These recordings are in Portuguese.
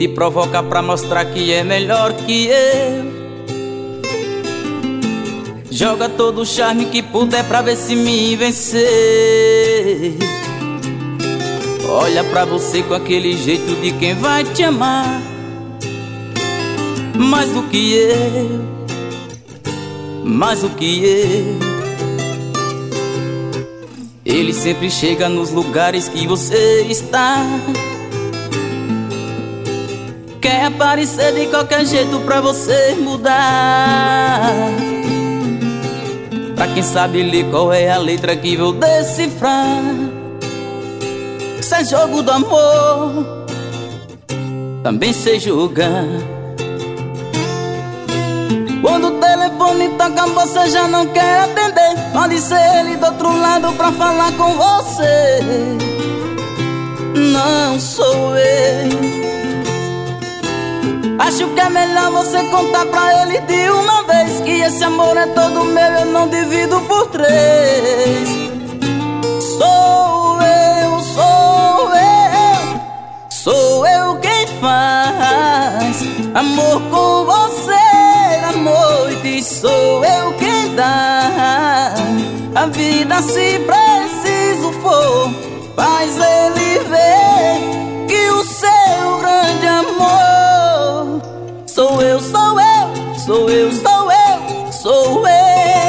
te provocar pra mostrar que é melhor que eu. Joga todo o charme que puder pra ver se me vencer. Olha pra você com aquele jeito de quem vai te amar mais do que eu, mais do que eu. Ele sempre chega nos lugares que você está. Quer aparecer de qualquer jeito pra você mudar. Pra quem sabe ler qual é a letra que vou decifrar. Isso é jogo do amor, também sei jogar. Quando o telefone toca você já não quer atender. Pode ser ele do outro lado pra falar com você. Não sou eu. Acho que é melhor você contar pra ele de uma vez que esse amor é todo meu, eu não divido por três. Sou eu, sou eu, sou eu quem faz amor com você à noite. Sou eu quem dá a vida se preciso for. Faz ele ver que o seu grande amor sou eu, sou eu, sou eu, sou eu, sou eu.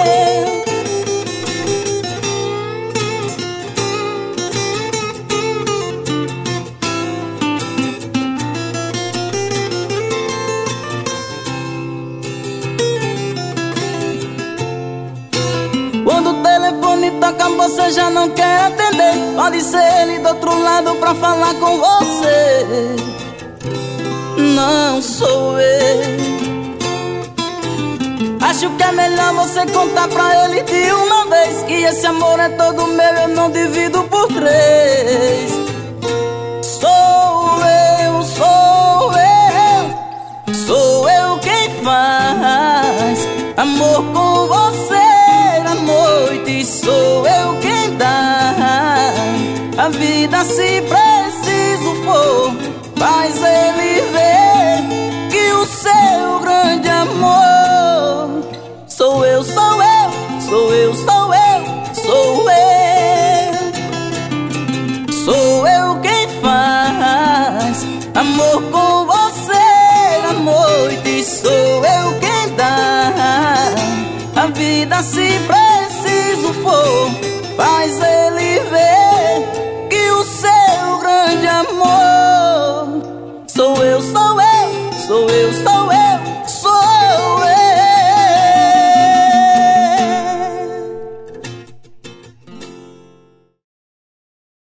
Quando o telefone toca você já não quer atender. Pode ser ele do outro lado pra falar com você. Não sou eu. Acho que é melhor você contar pra ele de uma vez que esse amor é todo meu, eu não divido por três. Sou eu, sou eu, sou eu quem faz amor com você à noite. Sou eu quem dá a vida se preciso for. Faz ele ver que o seu grande amor sou eu, sou eu, sou eu, sou eu, sou eu. Sou eu quem faz amor com você à noite. Sou eu quem dá a vida se